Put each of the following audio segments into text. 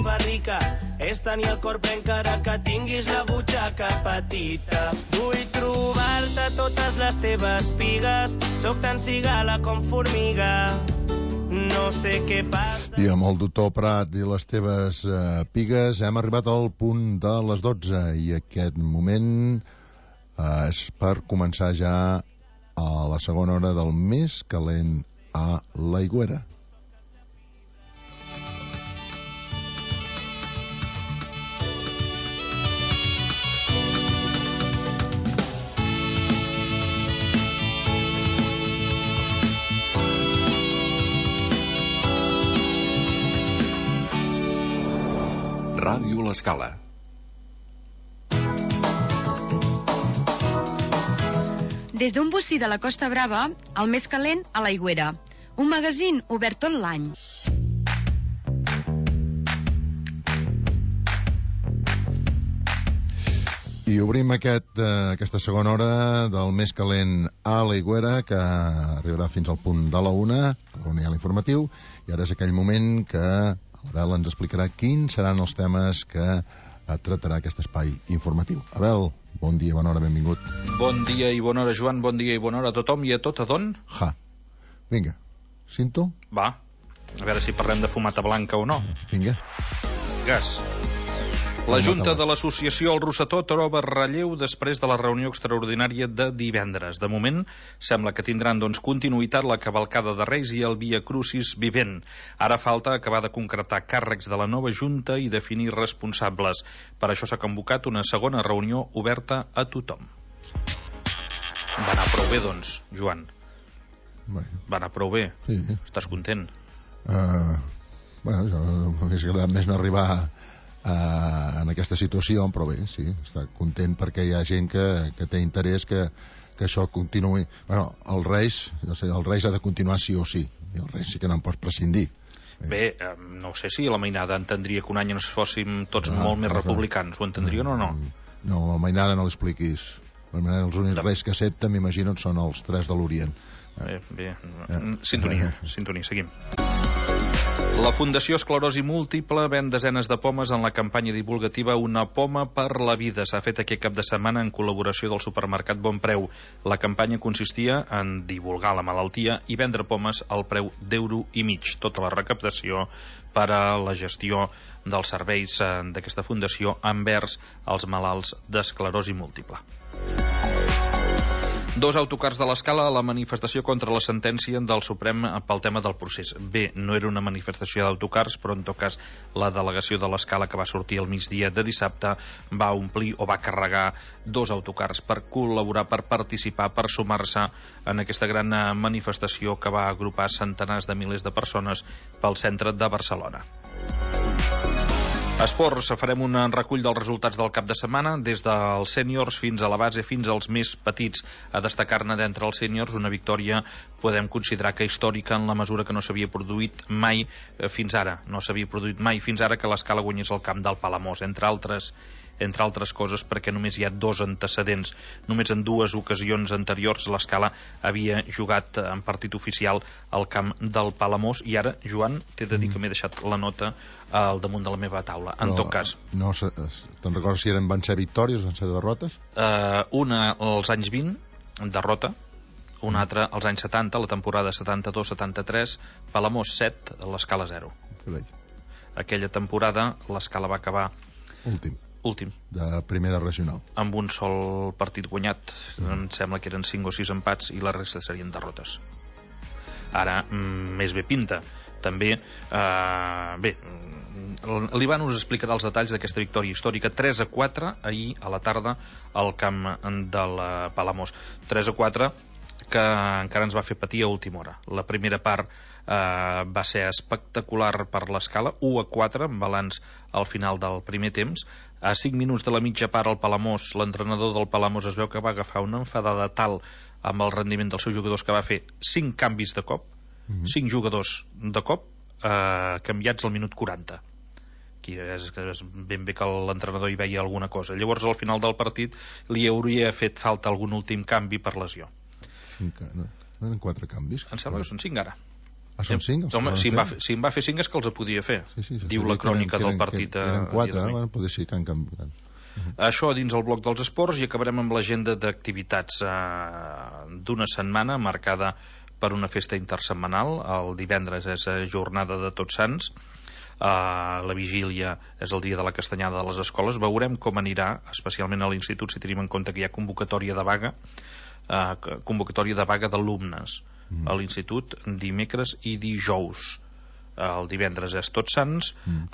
fa rica és tenir el cor ple encara que tinguis la butxaca petita. Vull trobar-te totes les teves pigues, sóc tan cigala com formiga. No sé què passa. I amb el doctor Prat i les teves pigues hem arribat al punt de les 12 i aquest moment és per començar ja a la segona hora del més calent a l'Aigüera. Ràdio L'Escala. Des d'un bocí de la Costa Brava, el més calent a l'Aigüera. Un magazín obert tot l'any. I obrim aquesta segona hora del més calent a l'Aigüera, que arribarà fins al punt de la 1, on hi ha l'informatiu, i ara és aquell moment que Abel ens explicarà quins seran els temes que tractarà aquest espai informatiu. Abel, bon dia, bona hora, benvingut. Bon dia i bona hora, Joan, bon dia i bona hora a tothom i a tot adon. Vinga, cinto? Va, a veure si parlem de fumata blanca o no. Vinga. Gas. La Junta de l'Associació El Rosetó troba relleu després de la reunió extraordinària de divendres. De moment, sembla que tindran continuïtat la cavalcada de Reis i el Via Crucis vivent. Ara falta acabar de concretar càrrecs de la nova Junta i definir responsables. Per això s'ha convocat una segona reunió oberta a tothom. Va anar prou bé, doncs, Joan. Va anar prou bé. Sí. Estàs content? Jo m'hagués agradat més no arribar en aquesta situació, però bé, sí, està content perquè hi ha gent que té interès que això continuï. El Reis ha de continuar sí o sí, i el Reis sí que no en pots prescindir. Bé, no sé si la Mainada entendria que un any ens fóssim tots molt més republicans. Ho entendrien o no? No, la Mainada no l'expliquis. Els únics Reis que accepten, m'imagino, són els 3 de l'Orient. Bé. Sintonia, seguim. La Fundació Esclerosi Múltiple ven desenes de pomes en la campanya divulgativa Una poma per la vida. S'ha fet aquest cap de setmana en col·laboració del supermercat Bon Preu. La campanya consistia en divulgar la malaltia i vendre pomes al preu d'1,50 €. Tota la recaptació per a la gestió dels serveis d'aquesta fundació envers els malalts d'esclerosi múltiple. 2 autocars de l'Escala a la manifestació contra la sentència del Suprem pel tema del procés. Bé, no era una manifestació d'autocars, però en tot cas la delegació de l'Escala que va sortir al migdia de dissabte va omplir o va carregar 2 autocars per col·laborar, per participar, per sumar-se en aquesta gran manifestació que va agrupar centenars de milers de persones pel centre de Barcelona. Esports, farem un recull dels resultats del cap de setmana, des dels sèniors fins a la base, fins als més petits. A destacar-ne d'entre els sèniors una victòria podem considerar que històrica en la mesura que no s'havia produït mai fins ara. No s'havia produït mai fins ara que l'Escala guanyés el camp del Palamós, entre altres coses perquè només hi ha 2 antecedents. Només en 2 ocasions anteriors l'Escala havia jugat en partit oficial al camp del Palamós i ara, Joan, t'he de dir que m'he deixat la nota al damunt de la meva taula. En tot cas... No, te'n recordes si van ser victòries o van ser derrotes? Una als anys 20, derrota. Una altra als anys 70, la temporada 72-73, Palamós 7, l'Escala 0. Aquella temporada l'Escala va acabar últim. De primera regional. Amb un sol partit guanyat. Em sembla que eren 5 o 6 empats i la resta serien derrotes. Ara, més bé pinta. També, l'Ivan us explicarà els detalls d'aquesta victòria històrica. 3-4 ahir a la tarda al camp del Palamós. 3-4 que encara ens va fer patir a última hora. La primera part va ser espectacular per l'Escala, 1-4 en balanç al final del primer temps. A 5 minuts de la mitja part al Palamós, l'entrenador del Palamós es veu que va agafar una enfadada tal amb el rendiment dels seus jugadors que va fer 5 canvis de cop, 5 jugadors de cop canviats al minut 40. Aquí és ben bé que l'entrenador hi veia alguna cosa. Llavors al final del partit li hauria fet falta algun últim canvi per lesió. No eren 4 canvis? Em sembla que són 5 ara. Són 5? Home, si en va fer 5 és que els podia fer. Diu la crònica del partit. Eren 4, potser sí que han canviat. Això dins el bloc dels esports, i acabarem amb l'agenda d'activitats d'una setmana marcada per una festa intersetmanal. El divendres és jornada de Tots Sants, la vigília és el dia de la castanyada de les escoles. Veurem com anirà, especialment a l'institut, si tenim en compte que hi ha convocatòria de vaga d'alumnes a l'institut dimecres i dijous. El divendres és Tots Sants,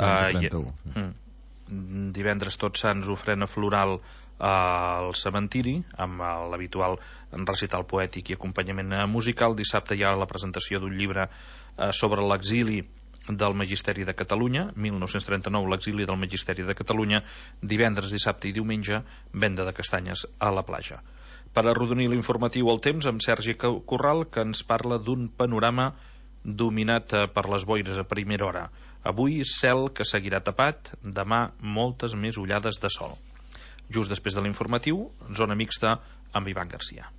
divendres Tots Sants, ofrena floral al cementiri amb l'habitual recital poètic i acompanyament musical. Dissabte hi ha la presentació d'un llibre sobre l'exili del Magisteri de Catalunya, 1939, l'exili del Magisteri de Catalunya. Divendres, dissabte i diumenge, venda de castanyes a la platja. Per arrodonir l'informatiu al temps, amb Sergi Corral, que ens parla d'un panorama dominat per les boires a primera hora. Avui cel que seguirà tapat, demà moltes més ullades de sol. Just després de l'informatiu, zona mixta amb Ivan Garcia.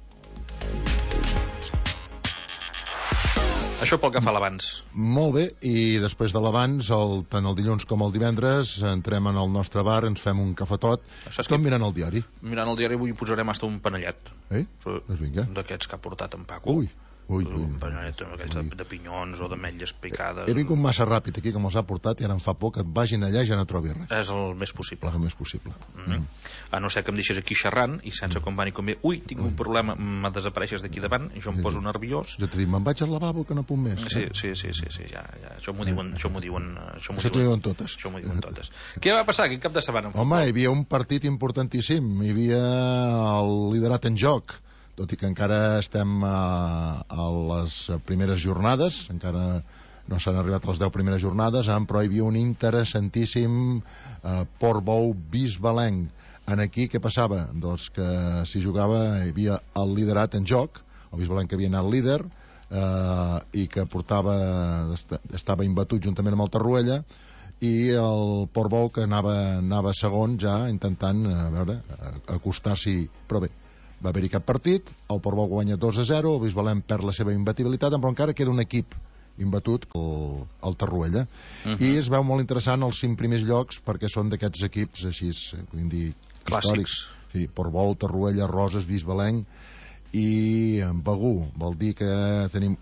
Això pel que fa a l'abans. Molt bé, i després de l'abans, tant el dilluns com el divendres, entrem en el nostre bar, ens fem un cafetot, tot mirant el diari. Mirant el diari avui posarem hasta un panellet. Doncs vinga. D'aquests que ha portat en Paco. Un panellet d'aquells de pinyons o d'ametlles picades. He vingut massa ràpid aquí, com els ha portat, i ara em fa por que vagin allà i ja no trobi res. És el més possible. És el més possible. A no ser que em deixés aquí xerrant i sense com va ni com ve, tinc un problema, me desapareixes d'aquí davant, jo em poso nerviós. Jo t'he dit, me'n vaig al lavabo que no puc més. Sí, ja. Això m'ho diuen totes. Això m'ho diuen totes. Què va passar aquest cap de setmana? Home, hi havia un partit importantíssim, hi havia el liderat en joc, tot i que encara estem a les primeres jornades, encara no s'han arribat a les 10 primeres jornades, però hi havia un interessantíssim Portbou-Bisbalenc. Aquí què passava? Doncs que s'hi jugava, hi havia el liderat en joc, el Bisbalenc que havia anat líder i que estava imbatut juntament amb el Tarruella, i el Portbou que anava segon ja intentant acostar-s'hi, però bé, va haver-hi cap partit, el Portbou guanya 2-0, el Bisbalenc perd la seva imbatibilitat, però encara queda un equip imbatut, el Tarruella. I es veu molt interessant els 5 primers llocs, perquè són d'aquests equips així, podem dir, històrics. Sí, Portbou, Tarruella, Roses, Bisbalenc i Begur. Vol dir que tenim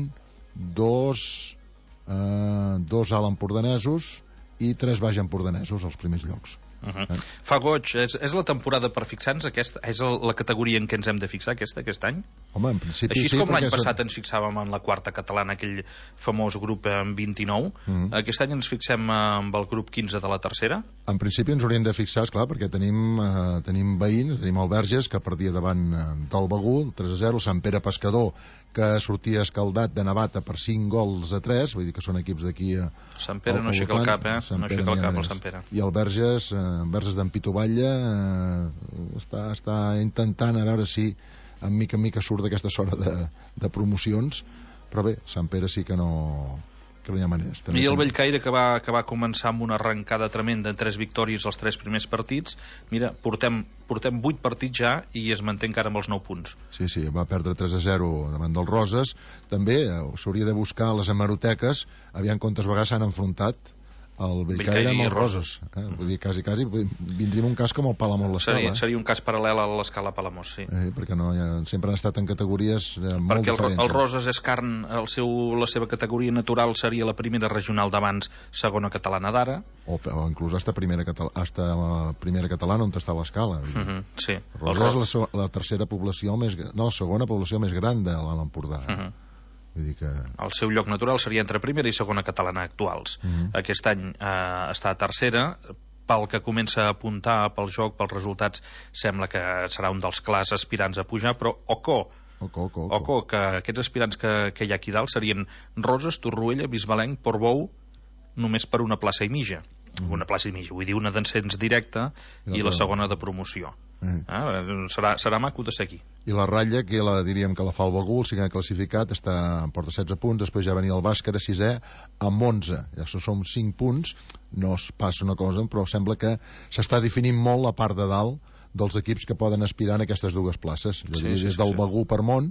2 alt empordanesos i 3 baix empordanesos als primers llocs. Fa goig, és la temporada per fixar-nos, és la categoria en què ens hem de fixar aquest any? Home, en principi així com l'any passat ens fixàvem en la quarta catalana, aquell famós grup en 29, aquest any ens fixem amb el grup 15 de la tercera? En principi ens hauríem de fixar, esclar, perquè tenim veïns, tenim el Verges, que perdia davant del Begur, 3-0, Sant Pere Pescador, que sortia escaldat de Navata per 5 gols a 3, vull dir que són equips d'aquí... Sant Pere no aixeca el cap, no aixeca el cap el Sant Pere. I el Verges d'en Pitu Batlle està intentant a veure si en mica surt d'aquesta sort de promocions, però bé, Sant Pere sí que no hi ha maneres. I el Bellcaire, que va començar amb una arrencada tremenda en 3 victòries als 3 primers partits, mira, portem 8 partits ja i es manté encara amb els 9 punts. Sí, va perdre 3-0 davant del Roses. També s'hauria de buscar a les hemeroteques, aviam quantes vegades s'han enfrontat el Bellcaire amb els Roses. Vull dir, quasi vindríem un cas com el Palamós l'Escala. Seria un cas paral·lel a l'Escala Palamós, sí. Perquè sempre han estat en categories molt diferents. Perquè el Roses és carn, la seva categoria natural seria la primera regional d'abans, segona catalana d'ara. O inclús hasta primera catalana on està l'Escala. Sí. Roses és la tercera població la segona població més gran de l'Alt Empordà. Vull dir que... El seu lloc natural seria entre primera i segona catalana actuals. Aquest any està a tercera, pel que comença a apuntar pel joc, pels resultats, sembla que serà un dels clars aspirants a pujar, però oco, que aquests aspirants que hi ha aquí dalt serien Roses, Torroella, Bisbalenc, Portbou, només per una plaça i mitja. Una plaça i mitja, vull dir una d'ascens directe i la segona de promoció. Serà maco de seguir. I la ratlla, que diríem que la fa el Begur, el 5è classificat, porta 16 punts, després ja venia el Bàscara 6è amb 11, ja són 5 punts, no es passa una cosa, però sembla que s'està definint molt la part de dalt dels equips que poden aspirar en aquestes dues places. Des del Begur per Mont,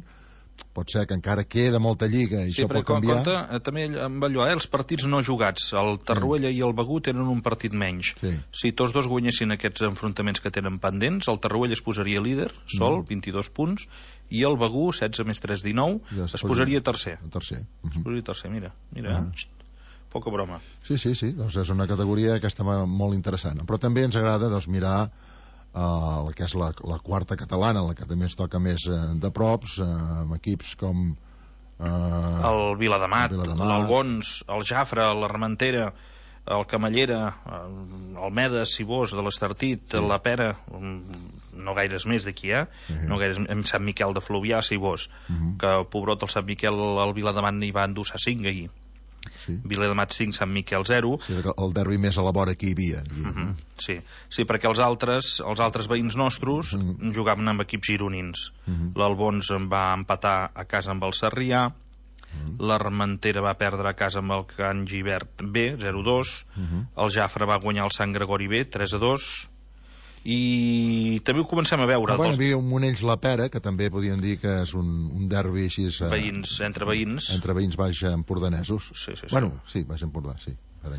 pot ser que encara queda molta lliga i Sí, això pot canviar. compte, també amb allò, els partits no jugats, el Tarruella i el Begur tenen un partit menys. Sí. Si tots dos guanyessin aquests enfrontaments que tenen pendents, el Tarruella es posaria líder, sol, 22 punts, i el Begur, 16 més 3, 19, Ja es posaria tercer. Tercer. Es posaria tercer, mira. Poca broma. Sí, doncs és una categoria aquesta molt interessant. Però també ens agrada doncs, mirar el que és la quarta catalana, la que també ens toca més de props, amb equips com El Viladamat, l'Albons, el Jafre, l'Armentera, el Camallera, el Medes, Sibós, de l'Estartit, la Pera, no gaires més d'aquí, no gaires, amb Sant Miquel de Fluvià, Sibós, que pobrot el Sant Miquel, el Viladamat n'hi va endur 5 ahir. Sí. Viladamat 5, Sant Miquel 0. Sí, el derbi més a la vora que hi havia. Sí, perquè els altres veïns nostres jugaven amb equips gironins. L'Albons va empatar a casa amb el Sarrià, l'Armentera va perdre a casa amb el Can Givert B, 0-2, el Jafre va guanyar el Sant Gregori B, 3-2, i també ho comencem a veure. Hi havia un Monells-La Pera, que també podien dir que és un derbi així... Entre veïns. Entre veïns baix empordanesos. Sí. Sí, baix Empordà, sí.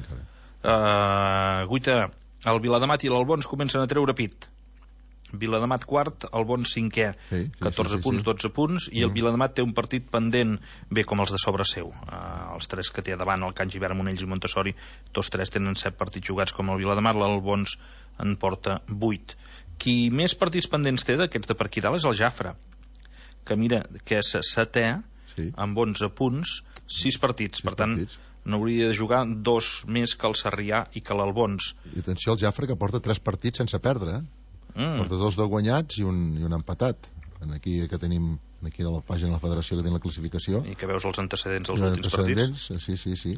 Guita, el Viladamat i l'Albons comencen a treure pit. Viladamat quart, Albons cinquè, 14 punts, 12 punts, i el Viladamat té un partit pendent, bé com els de sobre seu. Els 3 que té davant, el Can Givert, Monells i Montessori, tots 3 tenen 7 partits jugats com el Viladamat, l'Albons en porta 8. Qui més partits pendents té d'aquests de per aquí dalt és el Jafre, que mira, que és 7è, amb 11 punts, 6 partits, per tant n'hauria de jugar 2 més que el Sarrià i que l'Albons. I atenció al Jafre, que porta 3 partits sense perdre, porta 2 de guanyats i un empatat. Aquí que tenim aquí a la pàgina de la Federació, que tenim la classificació. I que veus els antecedents dels últims partits. Sí.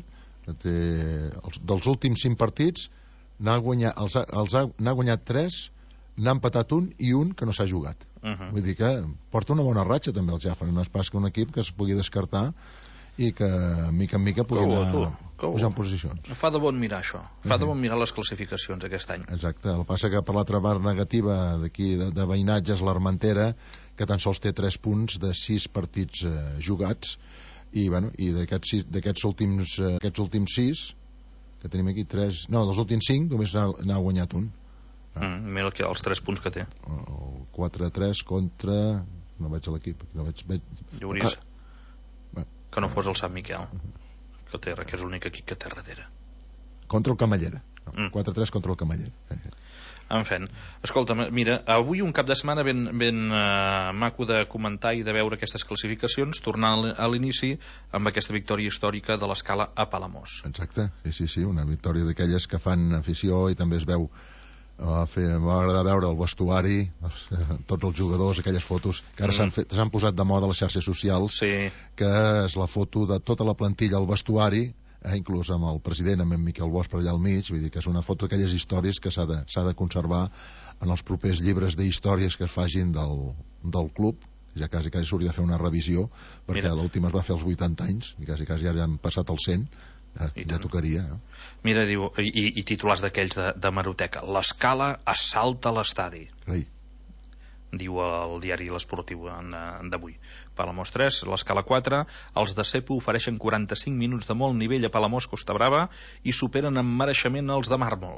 Dels últims 5 partits n'ha guanyat 3, n'ha empatat un i un que no s'ha jugat. Vull dir que porta una bona ratxa també el Jafre, no és pas que un equip que es pugui descartar i que mica en mica pugui anar posant posicions. Fa de bon mirar això, fa de bon mirar les classificacions aquest any. Exacte, el passa que per l'altra part negativa d'aquí de veïnatge és l'Armentera, que tan sols té 3 punts de 6 partits jugats, i d'aquests últims 6 que tenim aquí, dels últims 5 només n'ha guanyat un. Mira els 3 punts que té. El 4-3 contra... no veig l'equip, Lloris, que no fos el Sant Miquel, que és l'únic equip que té darrere. Contra el Camallera. 4-3 contra el Camallera. En fi, escolta, mira, avui un cap de setmana ben maco de comentar i de veure aquestes classificacions, tornant a l'inici amb aquesta victòria històrica de l'Escala a Palamós. Exacte, sí, una victòria d'aquelles que fan afició i també es veu. M'ha agradat veure el vestuari, tots els jugadors, aquelles fotos que ara s'han posat de moda a les xarxes socials, que és la foto de tota la plantilla al vestuari, inclús amb el president, amb en Miquel Bosch per allà al mig. Vull dir que és una foto d'aquelles històries que s'ha de conservar en els propers llibres d'històries que es facin del club. Ja quasi s'hauria de fer una revisió, perquè l'última es va fer als 80 anys i quasi ja han passat els 100. Ja tocaria. Mira, diu, i titulars d'aquells de Maroteca: l'Escala assalta l'estadi. Diu el diari L'Esportiu d'avui. Palamós 3, l'Escala 4, els de Cepo ofereixen 45 minuts de molt nivell a Palamós Costa Brava i superen amb mereixement els de Màrmol.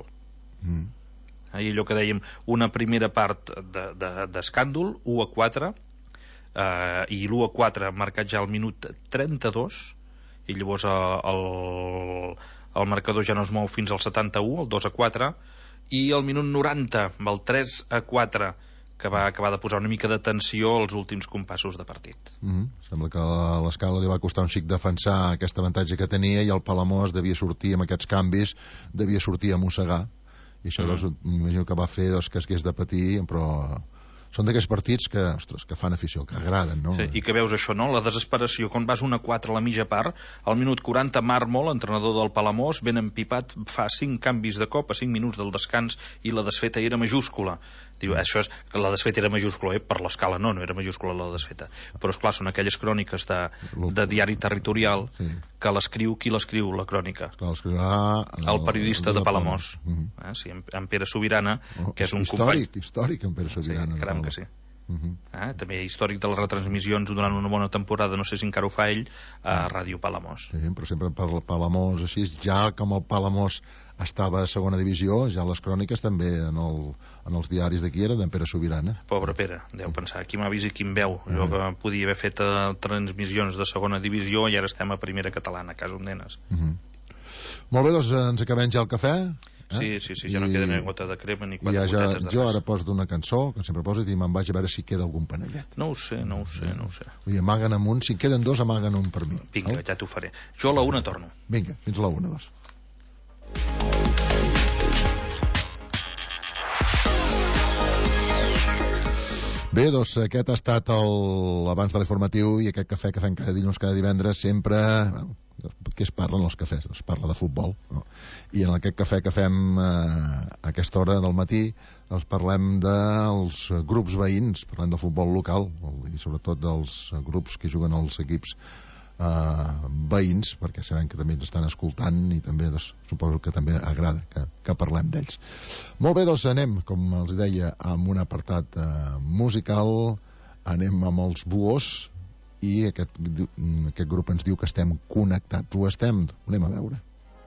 I allò que dèiem, una primera part d'escàndol, 1-4, i l'1-4 marcat ja al minut 32, i llavors el marcador ja no es mou fins al 71, el 2-4, i el minut 90, amb el 3-4, que va acabar de posar una mica de tensió als últims compassos de partit. Sembla que a l'Escala li va costar un xic defensar aquest avantatge que tenia, i el Palamós devia sortir amb aquests canvis, devia sortir a mossegar, i això m'imagino que va fer que es hagués de patir, però són d'aquests partits que, ostres, que fan afició, que agraden, no? Sí, i que veus això, no? La desesperació, quan vas 1-4 a la mitja part, al minut 40 Màrmol, entrenador del Palamós, ben empipat, fa 5 canvis de cop a 5 minuts del descans i la desfeta era majúscula. Diu, això és que la desfeta era majúscula, per l'Escala no era majúscula la desfeta, però esclar, són aquelles cròniques de diari territorial que l'escriu, qui l'escriu, la crònica? El periodista de Palamós, en Pere Sobirana, que és un històric en Pere Sobirana. Caram que sí. També històric de les retransmissions durant una bona temporada, no sé si encara ho fa ell, a Ràdio Palamós. Sí, però sempre per Palamós, així, ja com el Palamós estava a segona divisió, ja les cròniques també en els diaris d'aquí eren d'en Pere Sobirana. Pobre Pere, deu pensar, qui m'ha vist i qui em veu. Jo que podia haver fet transmissions de segona divisió i ara estem a primera catalana, a casa on nenes. Molt bé, doncs ens acabem ja el cafè. Sí, ja no queda ni gota de crema ni 4 gotetes de res. Jo ara poso una cançó, que sempre poso, i me'n vaig a veure si queda algun panellet. No ho sé. Vull dir, amaguen amb un, si queden 2, amaguen un per mi. Vinga, ja t'ho faré. Jo a la 1 torno. Vinga, fins a la 1, doncs. Bé, doncs aquest ha estat l'abans de l'informatiu i aquest cafè que fem cada dilluns, cada divendres, sempre... Què es parla en els cafès? Es parla de futbol, no? I en aquest cafè que fem a aquesta hora del matí parlem dels grups veïns, parlem del futbol local i sobretot dels grups que juguen als equips veïns, perquè sabem que també ens estan escoltant i també suposo que també agrada que parlem d'ells. Molt bé, doncs anem, com els deia, amb un apartat musical, anem amb els Buhos, i aquest grup ens diu que estem connectats. Ho estem? Ho anem a veure.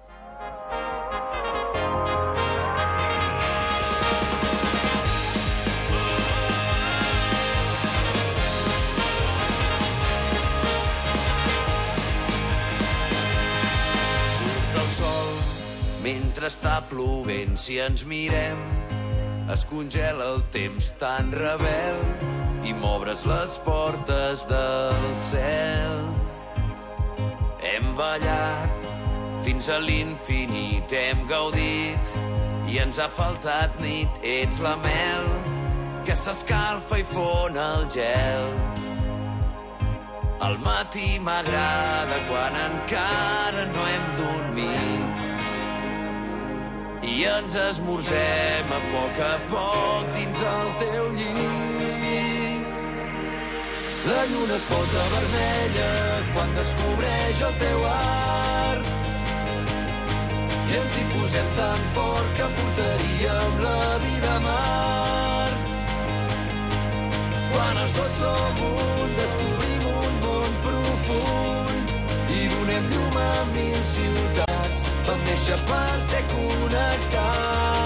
Surt el sol mentre està plovent, si ens mirem es congela el temps tan rebel i m'obres les portes del cel. Hem ballat fins a l'infinit, hem gaudit i ens ha faltat nit. Ets la mel que s'escalfa i fon el gel. Al matí m'agrada quan encara no hem dormit i ens esmorzem a poc dins el teu llit. La lluna es posa vermella quan descobreix el teu art i ens hi posem tan fort que portaríem la vida a mar. Quan els dos som un, descobrim un món profund i donem llum a 1000 ciutats. Vam néixer per ser connectats.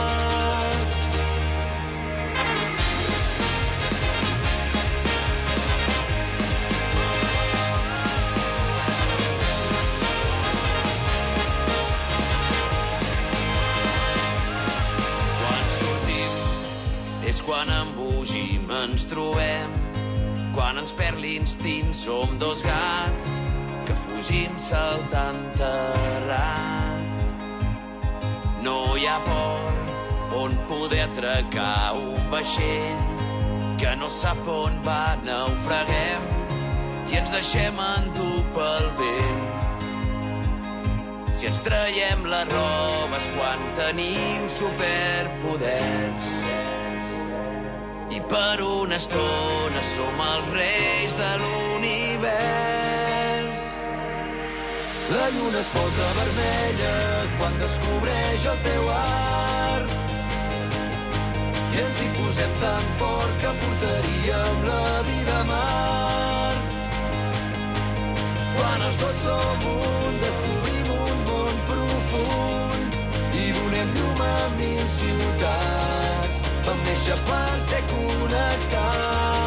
Quan sortim és quan embogim, ens trobem. Quan ens perd l'instint som dos gats que fugim saltant terrats. No hi ha port on poder atracar un vaixell que no sap on va, naufraguem i ens deixem endur pel vent. Si ens traiem les robes quan tenim superpoder i per una estona som els reis de l'univers. La lluna es posa vermella quan descobreix el teu art i ens hi posem tan fort que portaríem la vida a mar. Quan els dos som un, descobrim un món profund i donem llum a 1000 ciutats. Vam néixer per ser connectats.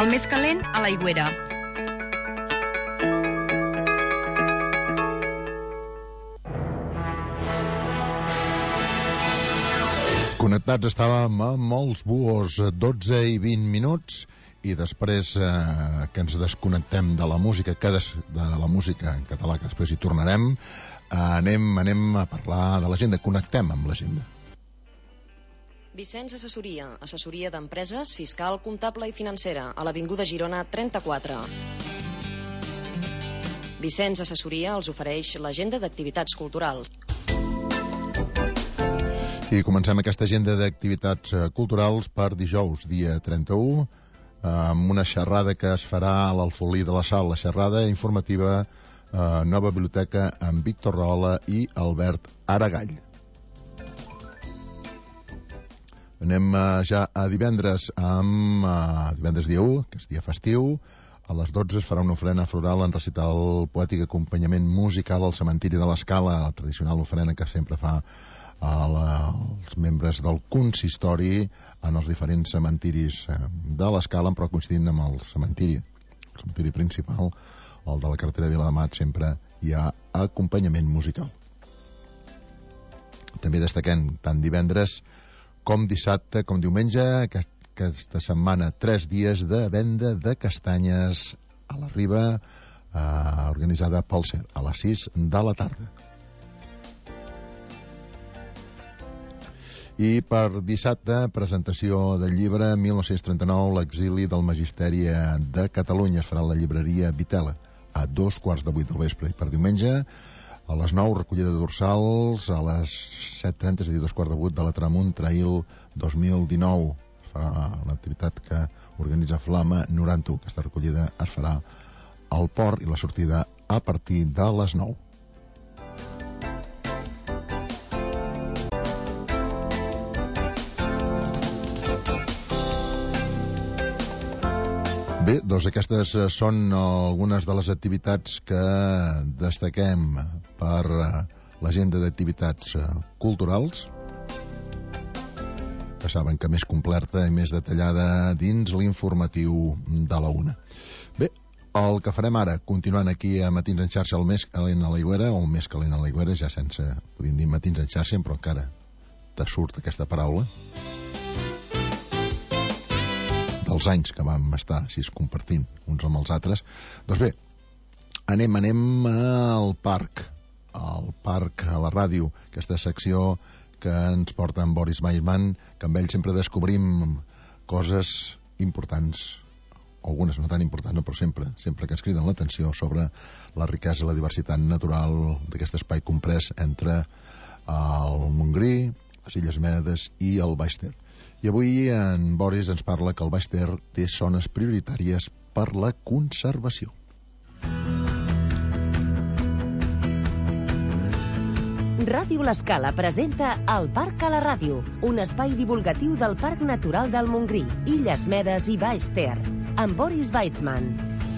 el més calent a l'Aigüera. Connectats estàvem a molts buos, 12 i 20 minuts, i després que ens desconnectem de la música, de la música en català, que després hi tornarem, anem a parlar de l'agenda, connectem amb l'agenda. Vicenç Assessoria, assessoria d'empreses, fiscal, comptable i financera, a l'Avinguda Girona 34. Vicenç Assessoria els ofereix l'agenda d'activitats culturals. I comencem aquesta agenda d'activitats culturals per dijous, dia 31, amb una xerrada que es farà a l'Alfolí de la Sal, la xerrada informativa Nova Biblioteca amb Víctor Rahola i Albert Aragall. Anem ja a divendres, divendres dia 1, que és dia festiu. A les 12 es farà una ofrena floral en recital poètic acompanyament musical al cementiri de l'Escala, la tradicional ofrena que sempre fa els membres del consistori en els diferents cementiris de l'Escala, però coincidint amb el cementiri principal, el de la carretera de Vilademat, sempre hi ha acompanyament musical. També destaquem tant divendres com dissabte, com diumenge, aquesta setmana, 3 dies de venda de castanyes a la Riba, organitzada pel CER, a les 6 de la tarda. I per dissabte, presentació del llibre 1939, l'exili del Magisteri de Catalunya. Es farà a la llibreria Vitela a 7:15 del vespre. I per diumenge, a les 9, recollida de dorsals, a les 7:30, és a dir, 7:15 de la Tramunt Trail 2019. Es farà una activitat que organitza Flama 91. Aquesta recollida es farà al port i la sortida a partir de les 9. Bé, doncs aquestes són algunes de les activitats que destaquem per l'agenda d'activitats culturals, que saben que més completa i més detallada dins l'informatiu de la UNA. Bé, el que farem ara, continuant aquí a Matins en xarxa, el més calent a l'Aigüera, o el més calent a l'Aigüera, ja sense, podríem dir Matins en xarxa, però encara te surt aquesta paraula, dels anys que vam estar així compartint uns amb els altres. Doncs bé, anem al parc, a la ràdio, aquesta secció que ens porta en Boris Weissman, que amb ell sempre descobrim coses importants, algunes no tan importants, però sempre que ens criden l'atenció sobre la riquesa i la diversitat natural d'aquest espai comprès entre el Montgrí, les Illes Medes i el Baix Ter. I avui en Boris ens parla que el Baix Ter té zones prioritàries per la conservació. Ràdio L'Escala presenta El Parc a la Ràdio, un espai divulgatiu del Parc Natural del Montgrí, Illes Medes i Baix Ter, amb Boris Weissman.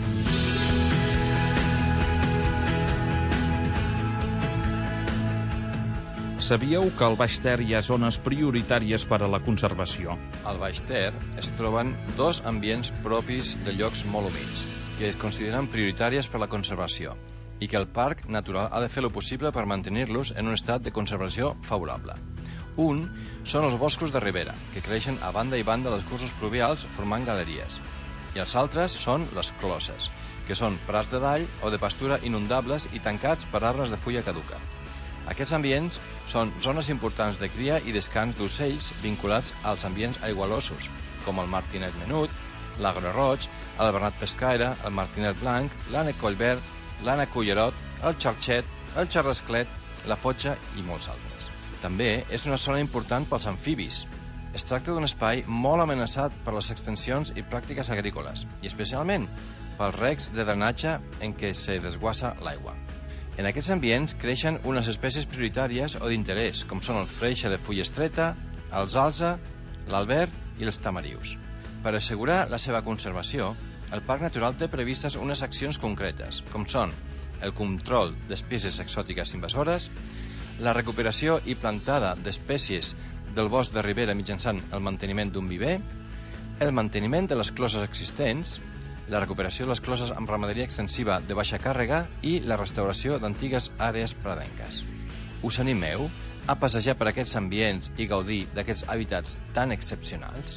Sabíeu que al Baix Ter hi ha zones prioritàries per a la conservació? Al Baix Ter es troben 2 ambients propis de llocs molt humits, que es consideren prioritàries per a la conservació, i que el Parc Natural ha de fer el possible per mantenir-los en un estat de conservació favorable. Un són els boscos de ribera, que creixen a banda i banda dels cursos pluvials formant galeries. I els altres són les closes, que són prats de dall o de pastura inundables i tancats per arbres de fulla caduca. Aquests ambients són zones importants de cria i descans d'ocells vinculats als ambients aigualosos, com el martinet menut, l'agre roig, el bernat pescaire, el martinet blanc, l'ànec collverd, l'ànec cullerot, el xarxet, el xarrasclet, la fotja i molts altres. També és una zona important pels amfibis. Es tracta d'un espai molt amenaçat per les extensions i pràctiques agrícoles, i especialment pels recs de drenatge en què se desguassa l'aigua. En aquests ambients creixen unes espècies prioritàries o d'interès, com són el freixe de fulla estreta, el zalza, l'albert i els tamarius. Per assegurar la seva conservació, el Parc Natural té previstes unes accions concretes, com són el control d'espècies exòtiques invasores, la recuperació i plantada d'espècies del bosc de ribera mitjançant el manteniment d'un viver, el manteniment de les closes existents, la recuperació de les closes amb ramaderia extensiva de baixa càrrega i la restauració d'antigues àrees pradenques. Us animeu a passejar per aquests ambients i gaudir d'aquests hàbitats tan excepcionals?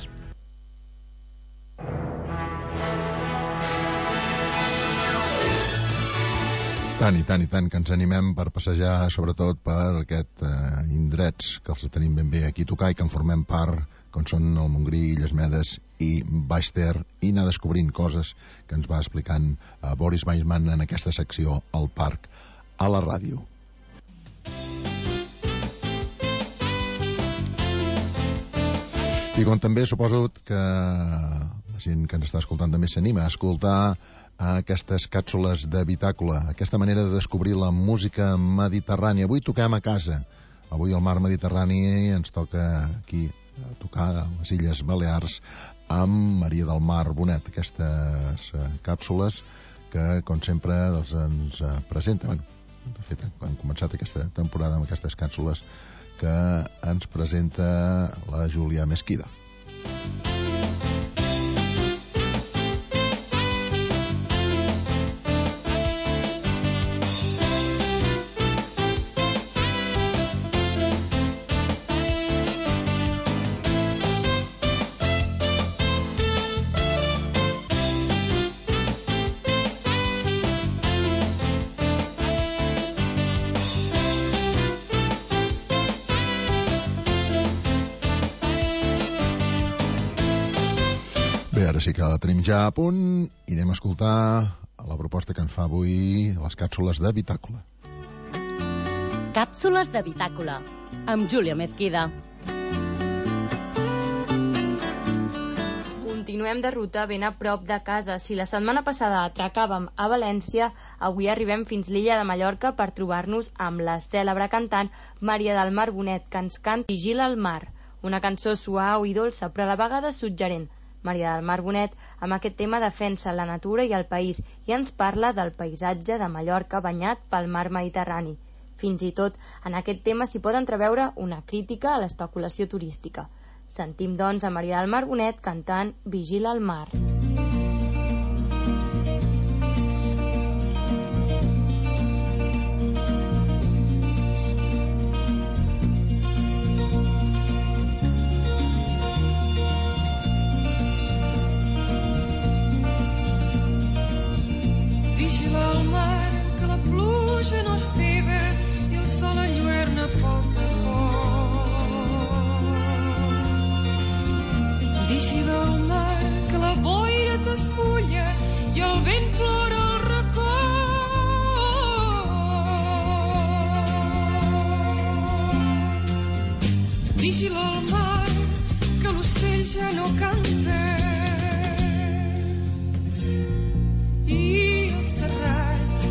Tant que ens animem per passejar, sobretot per aquests indrets que els tenim ben bé aquí a tocar i que en formem part, com són el Montgrí, Illes Medes i Baix Ter, i anar descobrint coses que ens va explicant Boris Weissman en aquesta secció al Parc a la ràdio. I com també suposo que la gent que ens està escoltant també s'anima a escoltar aquestes càpsules de bitàcola, aquesta manera de descobrir la música mediterrània. Avui toquem a casa. Avui al mar Mediterrani ens toca aquí tocar a les Illes Balears amb Maria del Mar Bonet. Aquestes càpsules que, com sempre, ens presenta. De fet, hem començat aquesta temporada amb aquestes càpsules que ens presenta la Júlia Mesquida. Ara sí que la tenim ja a punt i anem a escoltar la proposta que ens fa avui les càpsules de bitàcola. Càpsules de bitàcola, amb Júlia Mezquida. Continuem de ruta ben a prop de casa. Si la setmana passada atracàvem a València, avui arribem fins l'illa de Mallorca per trobar-nos amb la cèlebre cantant Maria del Mar Bonet, que ens canta Vigila el mar, una cançó suau i dolça, però a la vegada suggerent. Maria del Mar Bonet, amb aquest tema, defensa la natura i el país i ens parla del paisatge de Mallorca banyat pel mar Mediterrani. Fins i tot en aquest tema s'hi pot entreveure una crítica a l'especulació turística. Sentim, doncs, a Maria del Mar Bonet cantant Vigila el mar. Vigila el mar, que la pluja no es pega i el sol enlluerna a poc a poc. Vigila el mar, que la boira t'espulla i el vent plora al racó. Vigila el mar, que l'ocell ja no canta. I els terrats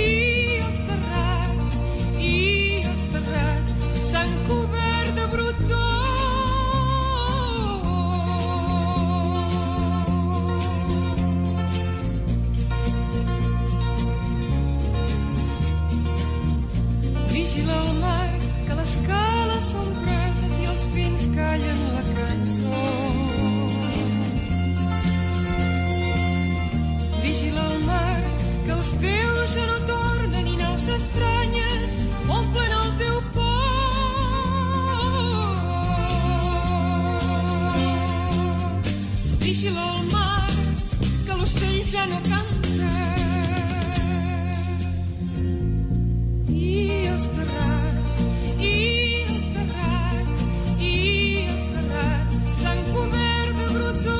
s'han cobert de brutó. Vigila el mar, que les cales són preses i els pins callen la cançó. Vigila el mar, que els teus ja no tornen i naus estranyes omplen el teu port. Vigila el mar, que l'ocell ja no canta. I els terrats s'han cobert de brutó.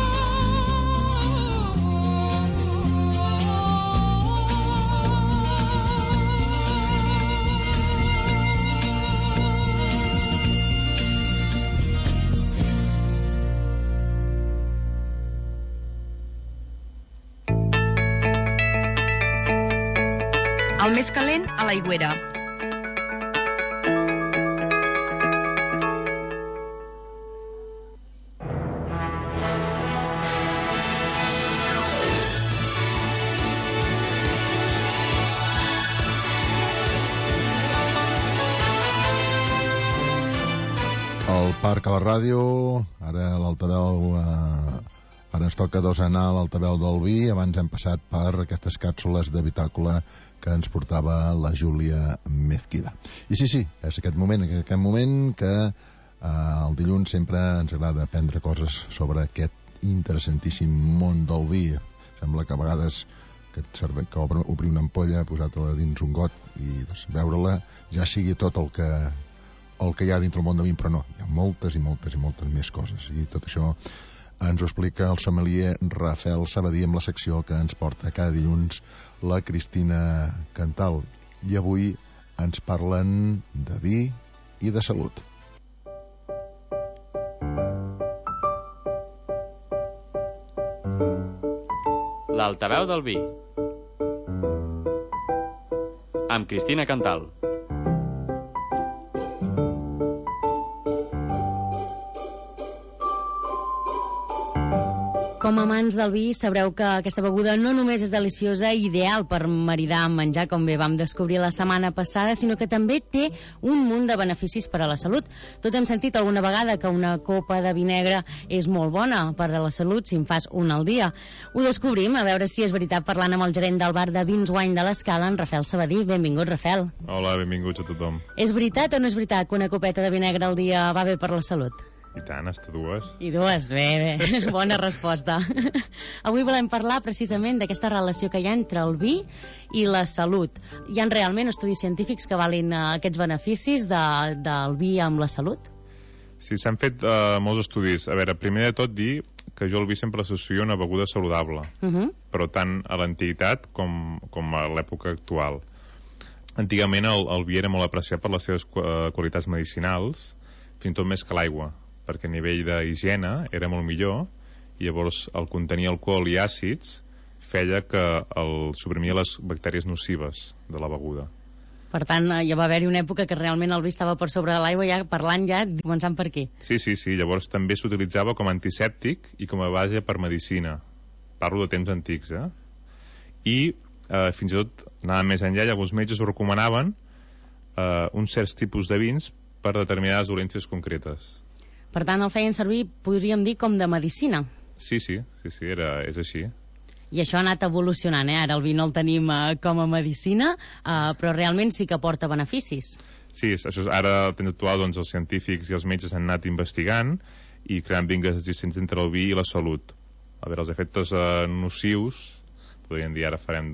El més calent a l'aigüera. El Parc Parc a la ràdio, ara l'altaveu... Ara ens toca anar a l'altaveu del vi. Abans hem passat per aquestes càpsules de bitàcola que ens portava la Júlia Mezquida. I sí, és aquest moment que el dilluns sempre ens agrada aprendre coses sobre aquest interessantíssim món del vi. Sembla que a vegades que et serveix que obrir una ampolla, posar-te-la dins un got i veure-la ja sigui tot el que hi ha dintre el món del vi, però no, hi ha moltes i moltes i moltes més coses. I tot això ens ho explica el sommelier Rafael Sabadí amb la secció que ens porta cada dilluns la Cristina Cantal. I avui ens parlen de vi i de salut. L'altaveu del vi amb Cristina Cantal. Com a amants del vi, sabreu que aquesta beguda no només és deliciosa i ideal per maridar amb menjar, com bé vam descobrir la setmana passada, sinó que també té un munt de beneficis per a la salut. Tots hem sentit alguna vegada que una copa de vi negre és molt bona per a la salut si en fas una al dia. Ho descobrim, a veure si és veritat, parlant amb el gerent del bar de Vins Wine de l'Escala, en Rafael Sabadí. Benvingut, Rafael. Hola, benvinguts a tothom. És veritat o no és veritat que una copeta de vi negre al dia va bé per la salut? I tant, hasta dues. I dues, bé. Bona resposta. Avui volem parlar precisament d'aquesta relació que hi ha entre el vi i la salut. Hi ha realment estudis científics que valin aquests beneficis del vi amb la salut? Sí, s'han fet molts estudis. A veure, primer de tot dir que jo el vi sempre l'associo a una beguda saludable, però tant a l'antiguitat com a l'època actual. Antigament el vi era molt apreciat per les seves qualitats medicinals, fins i tot més que l'aigua, perquè a nivell d'higiene era molt millor, i llavors el contenir alcohol i àcids feia que el suprimia les bactèries nocives de la beguda. Per tant, ja va haver-hi una època que realment el vi estava per sobre de l'aigua, ja parlant començant per aquí. Sí, llavors també s'utilitzava com a antisèptic i com a base per medicina. Parlo de temps antics, I fins i tot, anava més enllà, alguns metges ho recomanaven uns certs tipus de vins per determinades dolències concretes. Per tant, el feien servir, podríem dir, com de medicina. Sí, és així. I això ha anat evolucionant, Ara el vi no el tenim com a medicina, però realment sí que aporta beneficis. Sí, això ara, a temps actual, doncs, els científics i els metges han anat investigant i creant vincles existents entre el vi i la salut. A veure, els efectes nocius, podríem dir, ara farem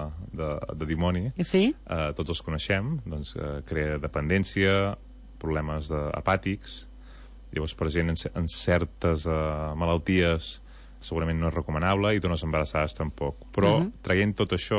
de dimoni, tots els coneixem, doncs crea dependència, problemes hepàtics. Llavors, per gent en certes malalties segurament no és recomanable, i dones embarassades tampoc. Però, traient tot això,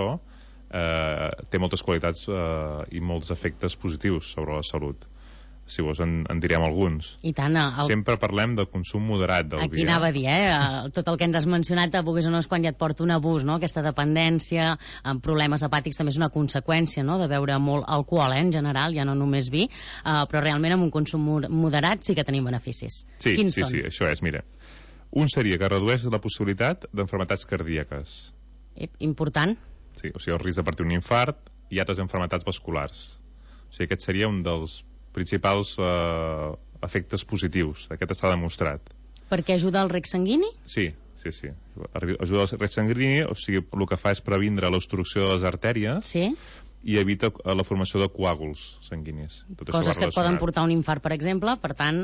té moltes qualitats i molts efectes positius sobre la salut. Si vols, en direm alguns. I tant. Sempre parlem del consum moderat del vi. Aquí anava a dir, tot el que ens has mencionat, vulguis o no, és quan ja et porta un abús, no? Aquesta dependència, amb problemes hepàtics, també és una conseqüència, no?, de beure molt alcohol, en general, ja no només vi, però realment amb un consum moderat sí que tenim beneficis. Quins són? Sí, això és, mira. Un seria que redueix la possibilitat d'enfermetats cardíaques. Important. Sí, o sigui, el risc de patir un infart i altres enfermetats vasculars. O sigui, aquest seria un dels principals efectes positius. Aquest està demostrat. Perquè ajuda al rec sanguini? Sí. Ajuda al rec sanguini, o sigui, el que fa és previndre l'obstrucció de les artèries i evita la formació de coàguls sanguinis. Coses que et poden portar un infart, per exemple, per tant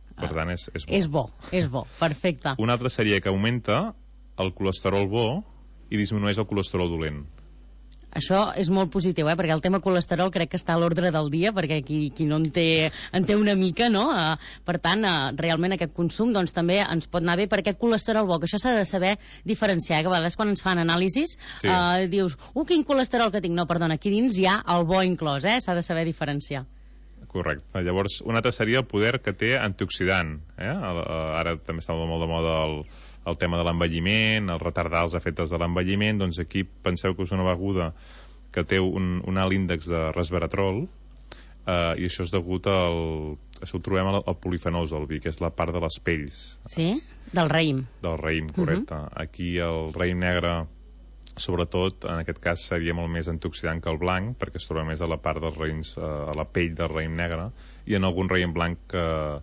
és bo. És bo, perfecte. Un altre seria que augmenta el colesterol bo i disminueix el colesterol dolent. Això és molt positiu, perquè el tema colesterol crec que està a l'ordre del dia, perquè qui no en té una mica, no? Per tant, realment aquest consum doncs, també ens pot anar bé per aquest colesterol bo, que això s'ha de saber diferenciar, que a vegades quan ens fan anàlisis dius, quin colesterol que tinc. No, perdona, aquí dins hi ha el bo inclòs, s'ha de saber diferenciar. Correcte. Llavors, un altre seria el poder que té antioxidant. Ara també està molt de moda el tema de l'envelliment, el retardar els efectes de l'envelliment. Doncs aquí penseu que és una beguda que té un alt índex de resveratrol, i això és degut això ho trobem al polifenols del vi, que és la part de les pells. Sí? Del raïm. Del raïm, correcte. Aquí el raïm negre, sobretot, en aquest cas seria molt més antioxidant que el blanc, perquè es troba més a la part dels raïms, a la pell del raïm negre, i en algun raïm blanc que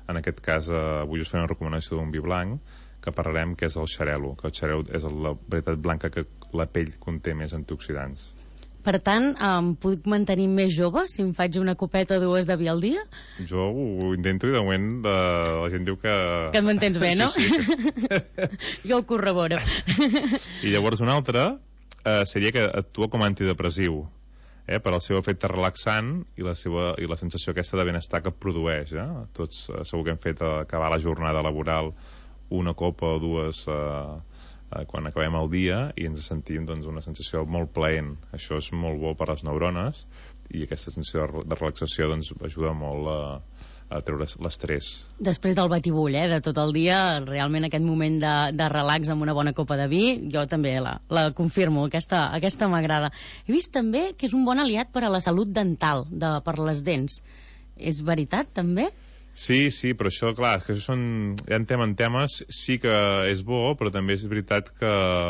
En aquest cas, avui us faré una recomanació d'un vi blanc que parlarem, que és el xarel·lo, que el xarel·lo és la varietat blanca que la pell conté més antioxidants. Per tant, em puc mantenir més jove si em faig una copeta o dues de vi al dia? Jo ho intento i de moment la gent diu que... Que et mantens bé, no? Sí. Jo ho corroboro. I llavors una altra seria que actua com a antidepressiu, per al seu efecte relaxant i la sensació aquesta de benestar que produeix. Tots segur que hem fet acabar la jornada laboral una copa o dues quan acabem el dia i ens sentim una sensació molt plaent. Això és molt bo per a les neurones i aquesta sensació de relaxació ajuda molt a treure l'estrès. Després del batibull, de tot el dia, realment aquest moment de relax amb una bona copa de vi, jo també la confirmo, aquesta m'agrada. He vist també que és un bon aliat per a la salut dental, per les dents. És veritat, també? Sí, però això, clar, és que això hi ha temes, sí que és bo, però també és veritat que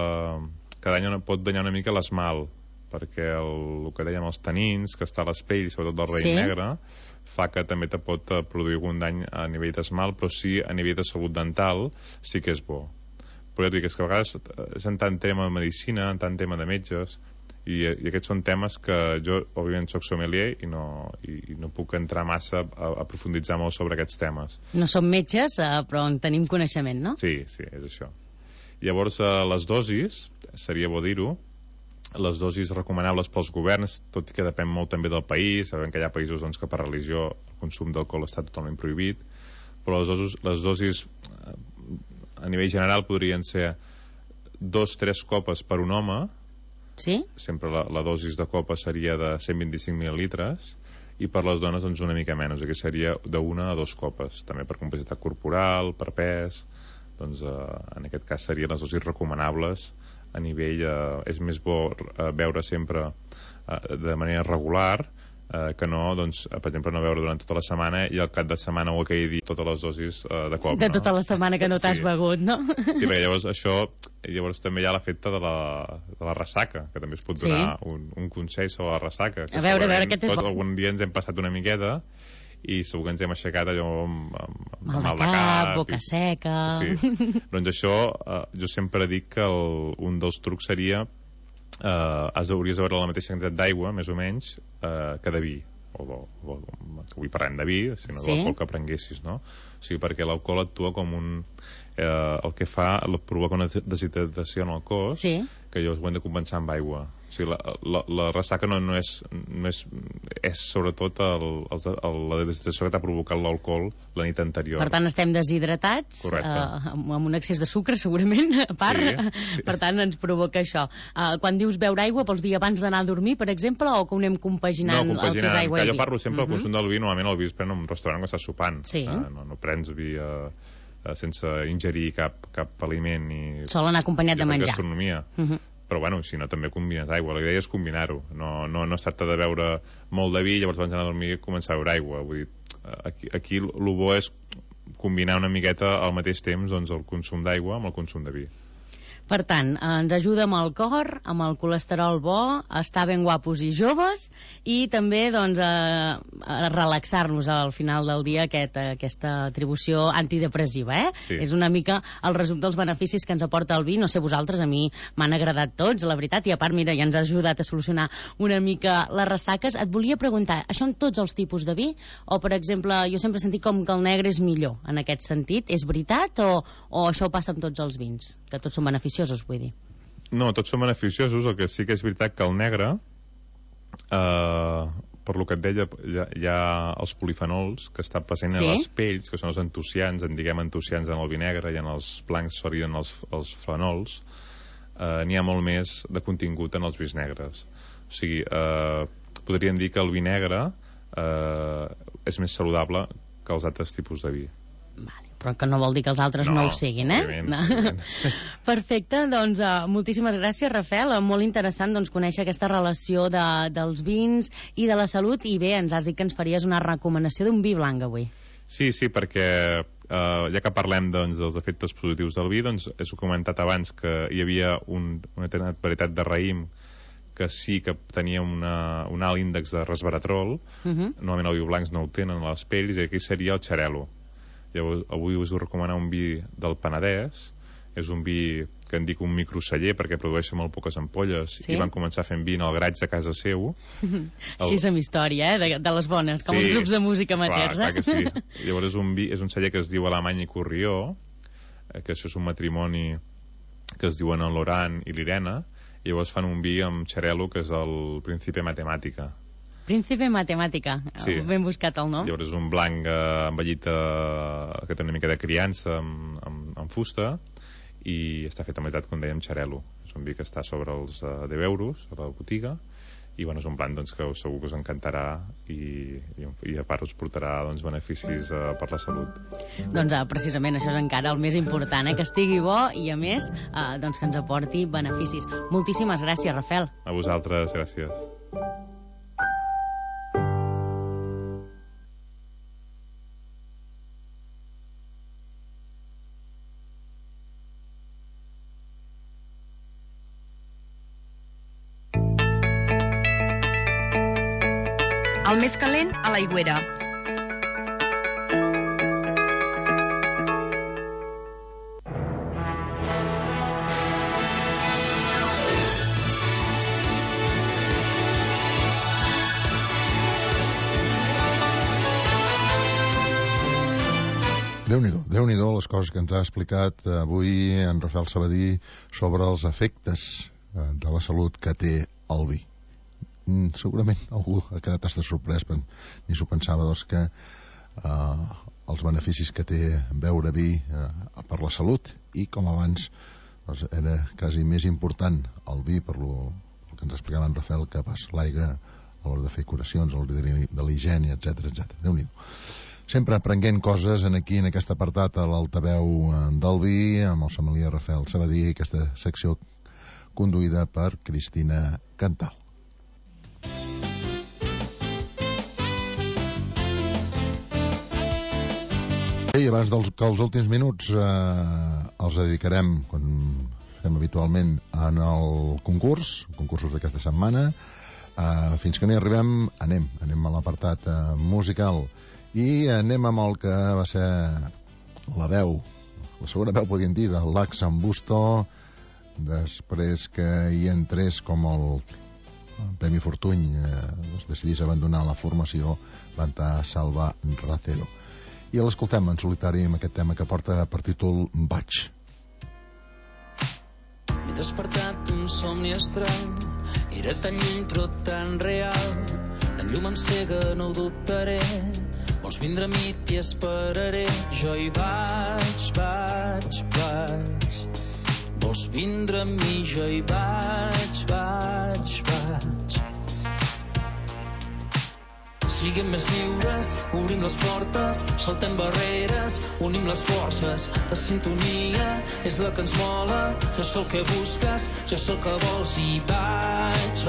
pot danyar una mica l'esmalt, perquè el que dèiem els tanins, que està a les pells, sobretot del raïm negre, fa que també te pot produir algun dany a nivell d'esmalt, però sí a nivell de salut dental sí que és bo. Però ja et dic, és que a vegades és en tant tema de medicina, en tant tema de metges, i aquests són temes que jo, òbviament, soc sommelier i no puc entrar massa a profunditzar molt sobre aquests temes. No som metges, però en tenim coneixement, no? Sí, és això. Llavors, les dosis, seria bo dir-ho, les dosis recomanables pels governs, tot i que depèn molt també del país, sabem que hi ha països que per religió el consum d'alcohol està totalment prohibit, però les dosis a nivell general podrien ser 2-3 copes per un home. Sí? Sempre la dosis de copa seria de 125 mil·lilitres i per les dones una mica menys, que seria d'1 a 2 copes, també per complexitat corporal, per pes. En aquest cas serien les dosis recomanables a nivell, és més bo beure sempre de manera regular que no, per exemple, no beure durant tota la setmana i al cap de setmana o aquell dia totes les dosis de cop. De tota la setmana que no t'has begut, no? Sí, perquè llavors també hi ha l'efecte de la ressaca, que també es pot donar un consell sobre la ressaca. A veure, què tens bo? Algun dia ens hem passat una miqueta i segur que ens hem aixecat allò amb mal de cap, boca seca... Sí, doncs això jo sempre dic que un dels trucs seria hauries de beure la mateixa quantitat d'aigua, més o menys, que de vi. Que avui parlem de vi, sinó de l'alcohol que prenguessis, no? O sigui, perquè l'alcohol actua com el que fa, provoca una deshidratació en el cos, que llavors ho hem de compensar amb aigua. O sigui, la ressaca no és sobretot la deshidratació que t'ha provocat l'alcohol la nit anterior. Per tant, estem deshidratats, amb un excés de sucre, segurament, a part. Sí. Per tant, ens provoca això. Quan dius beure aigua, vols dir abans d'anar a dormir, per exemple, o que ho anem compaginant el que és aigua i vi? Jo parlo sempre del consum del vi, normalment el vi es pren en un restaurant que estàs sopant. No prens vi sense ingerir cap aliment. Sol anar acompanyat de menjar. Gastronomia. Però bueno, si no, també combines aigua. La idea és combinar-ho. No es tracta de beure molt de vi i llavors abans d'anar a dormir començar a beure aigua. Vull dir, aquí el bo és combinar una miqueta al mateix temps el consum d'aigua amb el consum de vi. Per tant, ens ajuda amb el cor, amb el colesterol bo, a estar ben guapos i joves i també a relaxar-nos al final del dia aquesta atribució antidepressiva. Sí. És una mica el resum dels beneficis que ens aporta el vi. No sé vosaltres, a mi m'han agradat tots, la veritat, i a part, mira, ja ens ha ajudat a solucionar una mica les ressaques. Et volia preguntar, això en tots els tipus de vi? O, per exemple, jo sempre he sentit com que el negre és millor en aquest sentit. És veritat o això passa amb tots els vins? Que tots són beneficiosos, vull dir. No, tots són beneficiosos. El que sí que és veritat que el negre, per lo que et deia, hi ha els polifenols que estan presents a les pells, que són els antocians, diguem antocians en el vi negre, i en els blancs serien els fenols. N'hi ha molt més de contingut en els vins negres. O sigui, podríem dir que el vi negre és més saludable que els altres tipus de vi. Però que no vol dir que els altres no ho siguin, Òbviament. Perfecte, doncs moltíssimes gràcies, Rafael. Molt interessant conèixer aquesta relació dels vins i de la salut, i bé, ens has dit que ens faries una recomanació d'un vi blanc avui. Sí, perquè ja que parlem dels efectes positius del vi, he comentat abans que hi havia una determinada varietat de raïm que sí que tenia un alt índex de resveratrol. Normalment els vi blancs no ho tenen a les pells, i aquí seria el xarel·lo. Llavors, avui us vull recomanar un vi del Penedès. És un vi que en dic un microceller perquè produeixen molt poques ampolles, i van començar fent vi en el garatge de casa seu. Així som història, de les bones, com els grups de música amateurs. Clar que sí. Llavors és un celler que es diu Alemany i Corrió, que això és un matrimoni que es diuen en Loran i l'Irena, i llavors fan un vi amb xarel·lo que és el Príncipe Matemàtica. Príncipe Matemàtica, ben buscat el nom. Llavors és un blanc envellit que té una mica de criança amb fusta, i està fet en veritat, com dèiem, xarel·lo. És un vi que està sobre els 10 euros a la botiga, i bueno, és un blanc que segur que us encantarà, i a part us portarà beneficis per la salut. Doncs precisament això és encara el més important, que estigui bo i a més que ens aporti beneficis. Moltíssimes gràcies, Rafel. A vosaltres, gràcies. El més calent a l'Aigüera. Déu-n'hi-do les coses que ens ha explicat avui en Rafel Sabadí sobre els efectes de la salut que té el vi. Segurament algú ha quedat hasta sorprès, ni s'ho pensava, que els beneficis que té beure vi per la salut, i com abans era quasi més important el vi per lo que ens explicava en Rafel que pas l'aigua a l'hora de fer curacions, a l'hora de la higiene, etc. Déu-n'hi-do. Sempre aprenent coses aquí en aquest apartat a l'altaveu del vi amb el sommelier Rafel Sabadí, aquesta secció conduïda per Cristina Cantal. I abans que els últims minuts els dedicarem, com fem habitualment, en el concursos d'aquesta setmana. Fins que no hi arribem, anem a l'apartat musical, i anem amb el que va ser la segona veu, podríem dir, del Lax Ambusto, després que hi entrés com el Premi Fortuny decidís abandonar la formació, van estar Salva Racero. I l'escoltem en solitari amb aquest tema que porta per títol Vaig. M'he despertat un somni estrany, era tan lluny però tan real, la llum em cega, no ho dubtaré, vols vindre a mi, t'hi esperaré, jo hi vaig, vols vindre a mi, jo hi vaig. Siguem més lliures, obrim les portes, saltem barreres, unim les forces. La sintonia és la que ens mola, jo sóc el que busques, jo sóc el que vols, i vaig.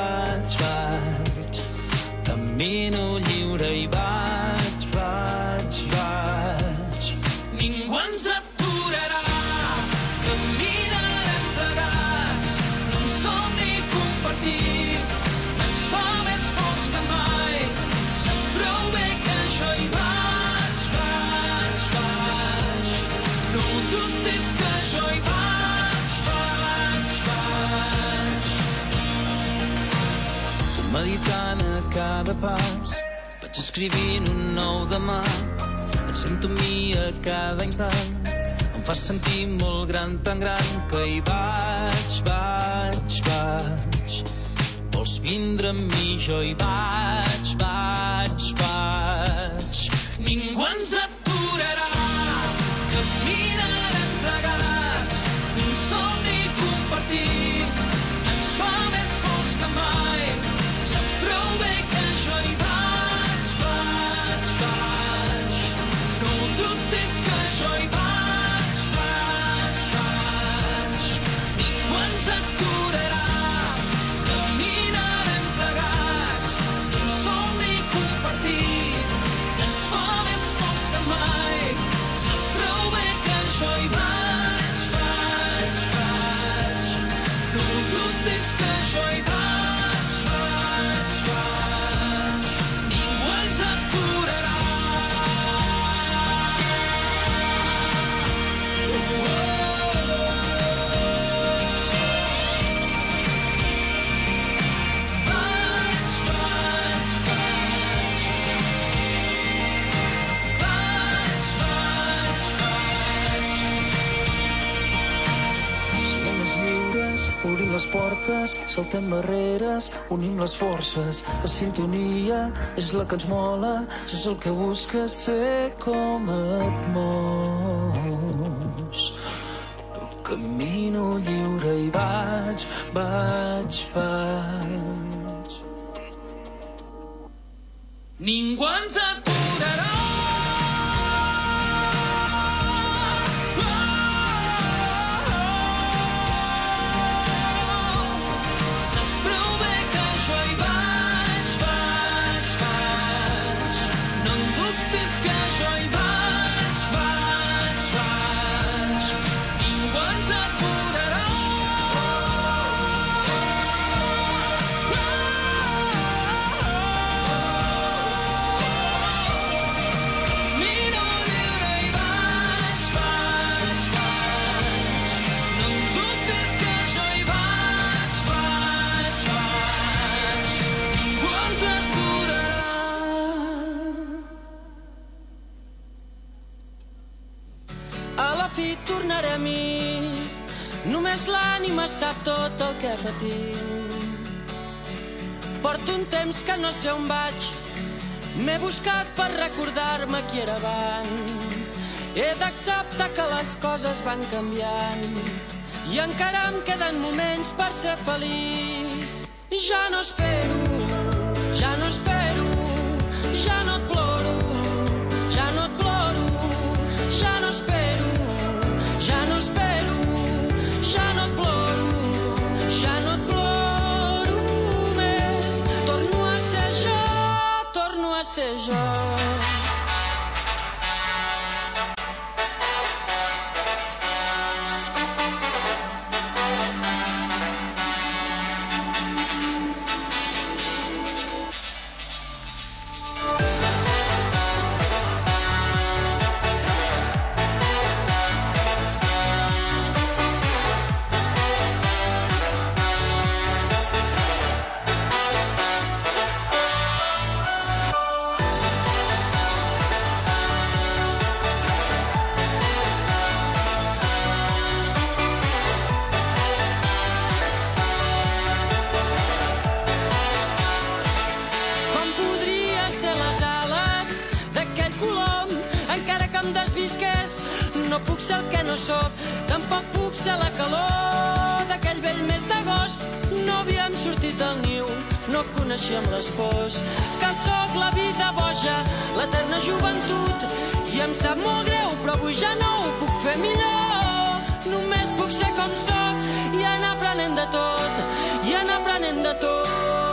Camino lliure i vaig. Ningú ens aturarà, caminarem plegats, un somni compartit, ens fa més forts que mai. Prou bé que jo hi vaig. No ho dubtis que jo hi vaig. Meditant a cada pas, vaig escrivint un nou demà, et sento a mi a cada instant, em fas sentir molt gran, tan gran, que hi vaig. Vols vindre amb mi, jo hi vaig. Ningú ens aturarà, caminarem plegats, un somni compartit, ens fa més forts que mai, saps prou bé que jo hi vaig. No ho dubtis que jo hi vaig. Ningú ens aturarà, caminarem plegats, un somni compartit. obrim les portes, saltem barreres, unim les forces. La sintonia és la que ens mola, això és el que busques, ser com et mous. Però camino lliure i vaig. Ningú ens aturarà. Tornaré a mi, només l'ànima sap tot el que patim. Porto un temps que no sé on vaig, m'he buscat per recordar-me qui era abans. He d'acceptar que les coses van canviant i encara em queden moments per ser feliç. Ja no espero, ja no espero, ja no et ploro, ja no et ploro, ja no espero. Ja no espero, ja no et ploro, ja no et ploro més. Torno a ser jo, torno a ser jo. No puc ser el que no sóc, tampoc puc ser la calor d'aquell vell mes d'agost. No havíem sortit del niu, no coneixíem les pors. Que sóc la vida boja, l'eterna joventut, i em sap molt greu, però avui ja no ho puc fer millor. Només puc ser com sóc i anar aprenent de tot, i anar aprenent de tot.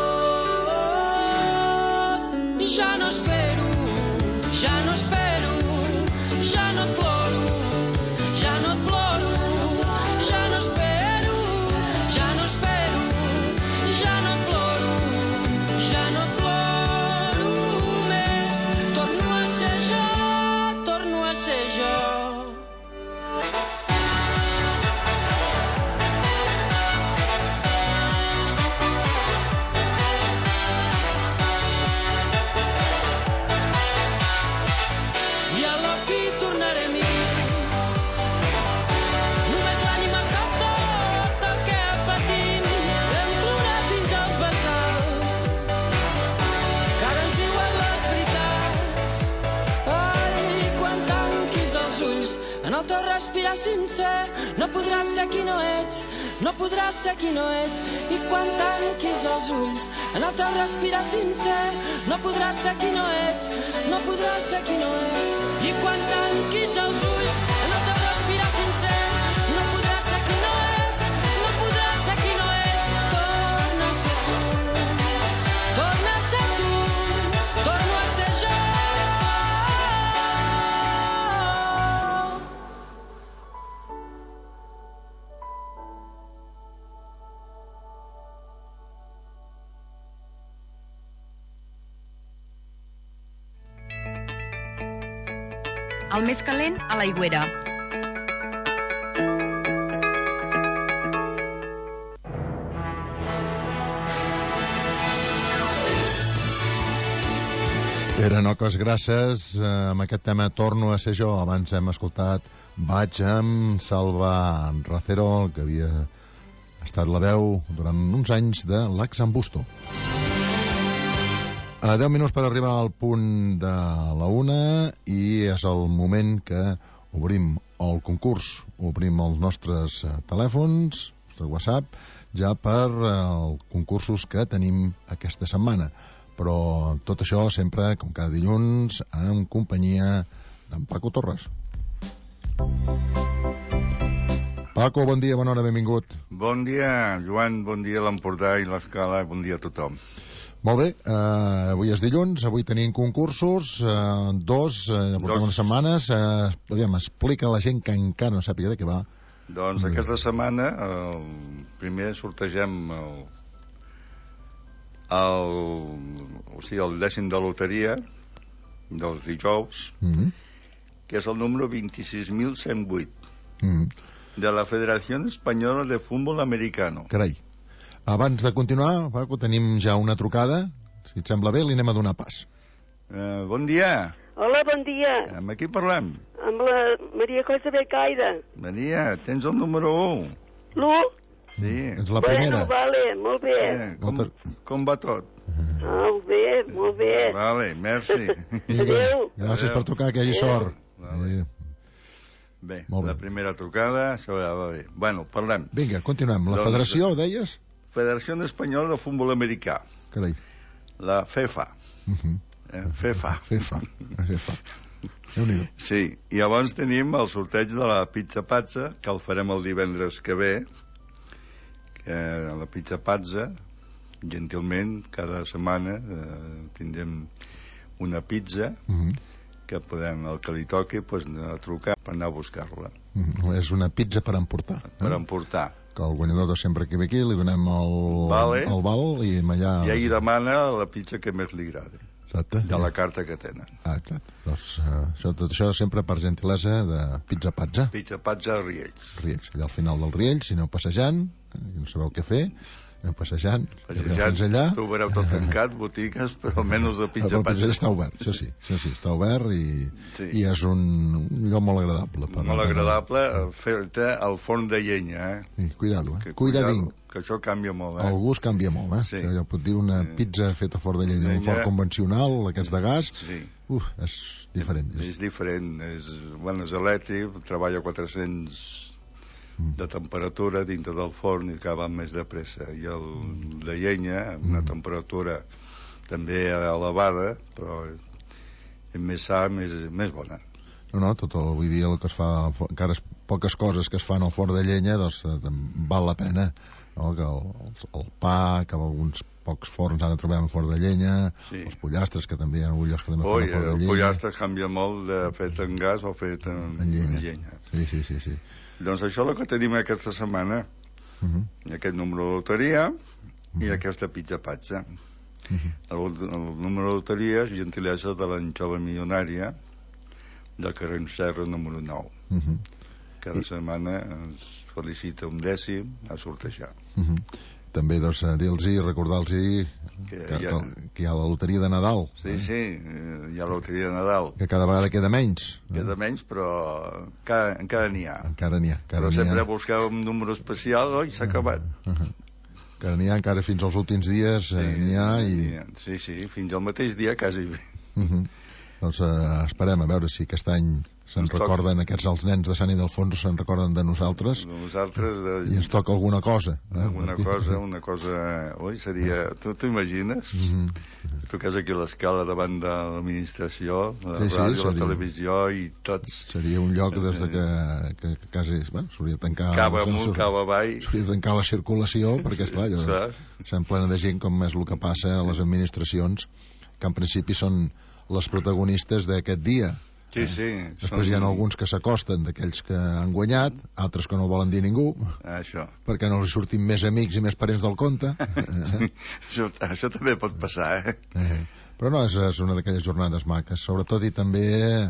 Ja no espero, ja no espero, ja no et ploro. Ja no et ploro, ja no espero, ja no espero, ja no et ploro, ja no et ploro més. Torno a ser jo, torno a ser jo. I a la fi tornaré a mi. En el teu respirar sincer no podràs ser qui no ets, no podràs ser qui no ets. I quan tanquis els ulls en el teu respirar sincer no podràs ser qui no ets, no podràs ser qui no ets. I quan tanquis els ulls en el teu respirar sincer no podràs ser qui no ets, no podràs ser qui no ets. Torna a ser tu, torna a ser tu, torno a ser jo. El més calent a l'Aigüera. Eren Oques Grasses, amb aquest tema Torno a ser jo. Abans hem escoltat Vaig amb Salva Racero, el que havia Ha estat la veu durant uns anys de l'Axambusto. A 10 minuts per arribar al punt de la 1 i és el moment que obrim el concurs, obrim els nostres telèfons, el nostre WhatsApp, ja per els concursos que tenim aquesta setmana. Però tot això sempre, com cada dilluns, en companyia d'en Paco Torres. Paco, bon dia, bona hora, benvingut. Bon dia, Joan, bon dia a l'Empordà i l'Escala, bon dia a tothom. Molt bé, avui és dilluns, avui tenim concursos, dos, portem unes setmanes. Aviam, explica a la gent que encara no sàpiga de què va. Doncs aquesta setmana, primer sortegem el dècim de loteria dels dijous, que és el número 26.108, de la Federació Espanyola de Futbol Americano. Carai. Abans de continuar, Paco, tenim ja una trucada. Si et sembla bé, li anem a donar pas. Bon dia. Hola, bon dia. Amb qui parlem? Amb la Maria Cosa Becaire. Maria, tens el número 1. L'1? Sí. Ets la primera. Bueno, vale, molt bé. Com va tot? Molt bé, molt bé. Vale, merci. Adéu. Gràcies per trucar, que hi hagi sort. Vale. Bé, la primera trucada, això ja va bé. Bueno, parlem. Vinga, continuem. La federació, deies? Federació Espanyola de Futbol Americà. Carai. La FEFA. FEFA. Déu-n'hi-do. Sí, i llavors tenim el sorteig de la Pizza Pazza, que el farem el divendres que ve. La Pizza Pazza, gentilment, cada setmana tindrem una pizza que podem, el que li toqui, trucar per anar a buscar-la. És una pizza per emportar. Per emportar. Que el guanyador sempre que ve aquí li donem el val i allà... I ell demana la pizza que més li agrada. Exacte. De la carta que tenen. Exacte. Doncs tot això sempre per gentilesa de Pizza Pazza. Pizza Pazza a Riells. Allà al final del Riells, si aneu passejant, no sabeu què fer, aneu passejant, fins allà. Tu veureu tot tancat, botigues, però almenys de Pizza Pazza. Està obert, això sí, està obert i és un lloc molt agradable. Molt agradable, fer-te al forn de llenya, Cuidado, cuidadín. Que això canvia molt, El gust canvia molt, Sí. Jo puc dir una pizza feta a forn de llenya, un forn convencional, aquests de gas, és diferent. És diferent, és elèctric, treballa a 400 de temperatura dintre del forn i acaba més de pressa. I el de llenya, amb una temperatura també elevada, però és més sa, més bona. No, vull dir, el que es fa, encara poques coses que es fan al forn de llenya, doncs val la pena, no? Que el pa, que alguns pocs forns ara trobem a forn de llenya, els pollastres, que també hi ha llocs que també fan a forn de llenya. El pollastre canvia molt de fet en gas o fet en llenya. Sí. Doncs això és el que tenim aquesta setmana. Aquest número de loteria i aquesta Pizza Pazza. El número de loteria és gentilesa de l'Anxova Milionària del carrer Serra número 9. Cada setmana ens felicita un dècim a sortejar. També dir-los i recordar-los que hi ha la loteria de Nadal. Sí, hi ha la loteria de Nadal. Que cada vegada queda menys. Queda menys, però encara n'hi ha. Però sempre buscar un número especial, s'ha acabat. Encara n'hi ha, encara fins als últims dies n'hi ha. Sí, fins al mateix dia quasi bé. Doncs esperem a veure si aquest any se'n recorden, els nens de Sant Ildefonso se'n recorden de nosaltres i ens toca alguna cosa. Una cosa... Ui, seria... Tu t'imagines? Toques aquí a l'escala davant de l'administració, la ràdio, la televisió i tots... Seria un lloc des que quasi... S'hauria de tancar... Cava amunt, cava avall... S'hauria de tancar la circulació, perquè, esclar, estem plena de gent com és el que passa a les administracions, que en principi són les protagonistes d'aquest dia. Sí. Després hi ha alguns que s'acosten d'aquells que han guanyat, altres que no volen dir ningú, perquè no els surtin més amics i més parents del compte. Això també pot passar, Però no, és una d'aquelles jornades maques, sobretot, i també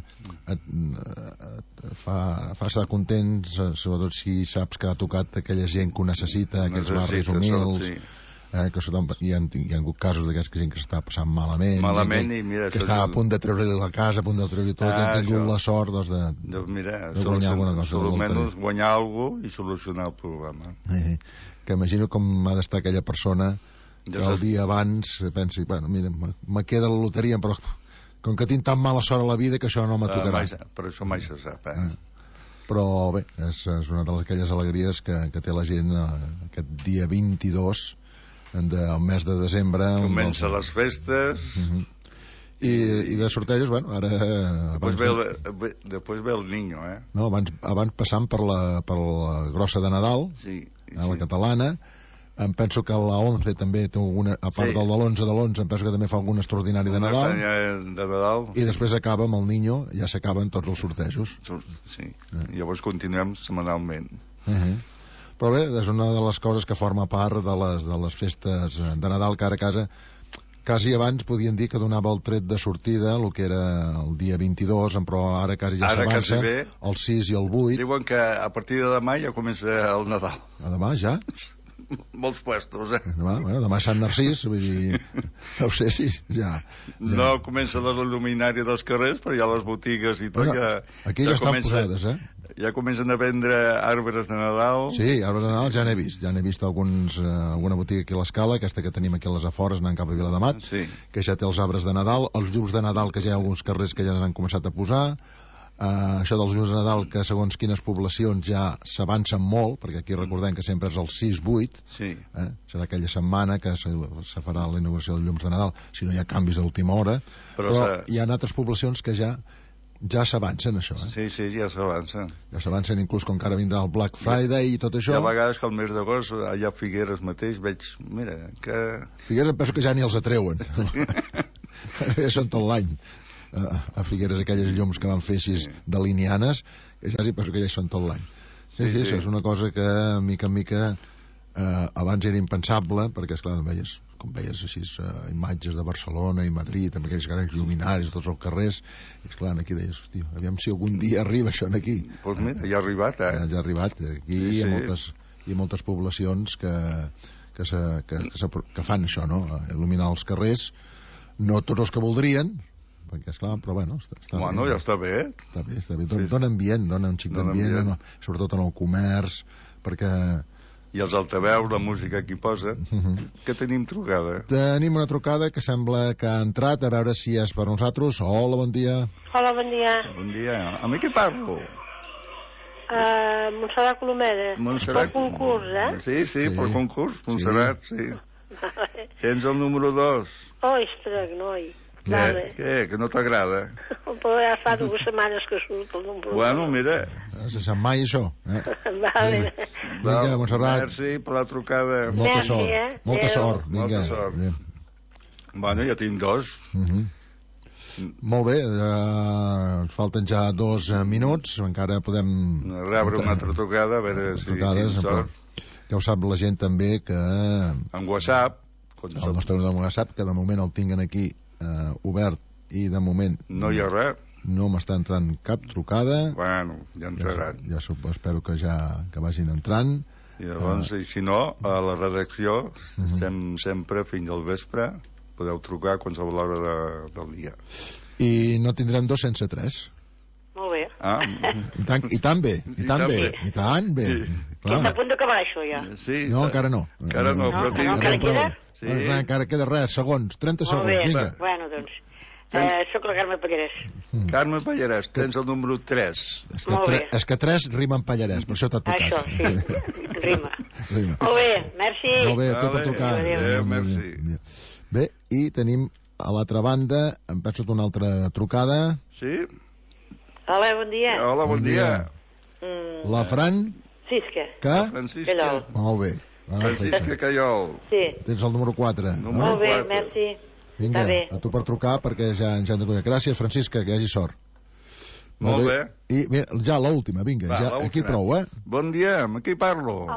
fa estar contents, sobretot si saps que ha tocat aquella gent que ho necessita, aquells barris humils, que hi ha hagut casos d'aquests gent que s'està passant malament, que està a punt de treure-li la casa, a punt de treure-li tot, i han tingut la sort de guanyar alguna cosa. Almenys guanyar alguna cosa i solucionar el problema. Que imagino com ha d'estar aquella persona que el dia abans pensi, bueno, mira, me queda la loteria, però com que tinc tan mala sort a la vida que això no me tocarà. Però això mai se sap, Però bé, és una d'aquelles alegries que té la gent aquest dia 22 del mes de desembre. Comença les festes. I de sortejos, bueno, ara... Després ve el Niño, No, abans passant per la grossa de Nadal, la catalana. Em penso que la 11 també té alguna, a part del de l'11 em penso que també fa algun extraordinari de Nadal. I després acaba amb el Niño, ja s'acaben tots els sortejos. Sí, llavors continuem setmanalment. Però bé, és una de les coses que forma part de les festes de Nadal, que ara a casa quasi abans podien dir que donava el tret de sortida, el que era el dia 22, però ara quasi ja s'avança, el 6 i el 8. Diuen que a partir de demà ja comença el Nadal. A demà ja? Molts puestos, Demà Sant Narcís, vull dir, no sé si ja... No comença la luminària dels carrers, però ja les botigues i tot aquí ja estan posades, Ja comencen a vendre arbres de Nadal. Sí, arbres de Nadal ja n'he vist. Ja n'he vist alguna botiga aquí a l'Escala, aquesta que tenim aquí a les afores, anant cap a Viladamat, que ja té els arbres de Nadal, els llums de Nadal, que ja hi ha alguns carrers que ja s'han començat a posar. Això dels llums de Nadal, que segons quines poblacions ja s'avancen molt, perquè aquí recordem que sempre és el 6-8, serà aquella setmana que se farà la inauguració dels llums de Nadal, si no hi ha canvis a última hora, però hi ha altres poblacions que ja s'avancen, això. Sí, ja s'avancen. Ja s'avancen, inclús com que ara vindrà el Black Friday i tot això. Hi ha vegades que al mes d'agost, allà a Figueres mateix, veig, mira, que... Figueres em penso que ja ni els atreuen. Ja són tot l'any. A Figueres aquelles llums que van fer així delineanes, que ja penso que ja hi són tot l'any. Sí, això és una cosa que mica en mica abans era impensable, perquè esclar, com veies així imatges de Barcelona i Madrid amb aquells grans luminaris a tots els carrers, i esclar, aquí deies, hòstia, aviam si algun dia arriba això aquí. Doncs mira, ja ha arribat, Ja ha arribat, aquí hi ha moltes poblacions que fan això, no? Il·luminar els carrers, no tots els que voldrien, perquè esclar, però bueno, bueno, ja està bé. Està bé. Dona ambient, dona un xic d'ambient, sobretot en el comerç, perquè... I els altaveus, la música que hi posa. Que tenim trucada? Tenim una trucada que sembla que ha entrat, a veure si és per nosaltres. Hola, bon dia. Hola, bon dia. Bon dia. Amb qui parlo? Montserrat Colomedes. Montserrat. Per concurs, Sí, per concurs. Montserrat, sí. Tens el número 2. Ostres, noi. Què? Que no t'agrada? Però ja fa 2 setmanes que surt el número 2. Bueno, mira. Se sap mai, això. Vale. Vinga, Montserrat. Merci per la trucada. Molta sort. Molta sort. Vinga. Bueno, ja tinc 2. Molt bé, falten ja 2 minuts, encara podem... Rebre una altra trucada, a veure si tinc sort. Ja ho sap la gent també que... En WhatsApp. El nostre número de WhatsApp, que de moment el tinguen aquí obert i de moment... No hi ha res. No m'està entrant cap trucada. Bueno, ja entraran. Ja espero que vagin entrant. I llavors, si no, a la redacció estem sempre fins al vespre. Podeu trucar a qualsevol hora del dia. I no tindrem 2 sense 3. Molt bé. I tant bé. Està a punt d'acabar això, ja. No, encara no. Encara no, però encara queda? Encara queda res, segons, 30 segons, vinga. Bueno, doncs, soc la Carme Pallarès. Carme Pallarès, tens el número 3. És que 3 rima en Pallarès, per això t'ha tocat. Això, sí, rima. Molt bé, merci. Molt bé, a tu per trucar. Adéu, merci. Bé, i tenim a l'altra banda, em penso una altra trucada. Sí? Hola, bon dia. Hola, bon dia. La Fran? Francisca. Que? Francisca. Molt bé. Francisca Caiol. Sí. Tens el número 4. Molt bé, merci. Vinga, a tu per trucar perquè ja ens han de conèixer. Gràcies, Francisca, que hi hagi sort. Molt bé. I ja l'última, vinga, ja aquí prou, Bon dia, amb qui parlo?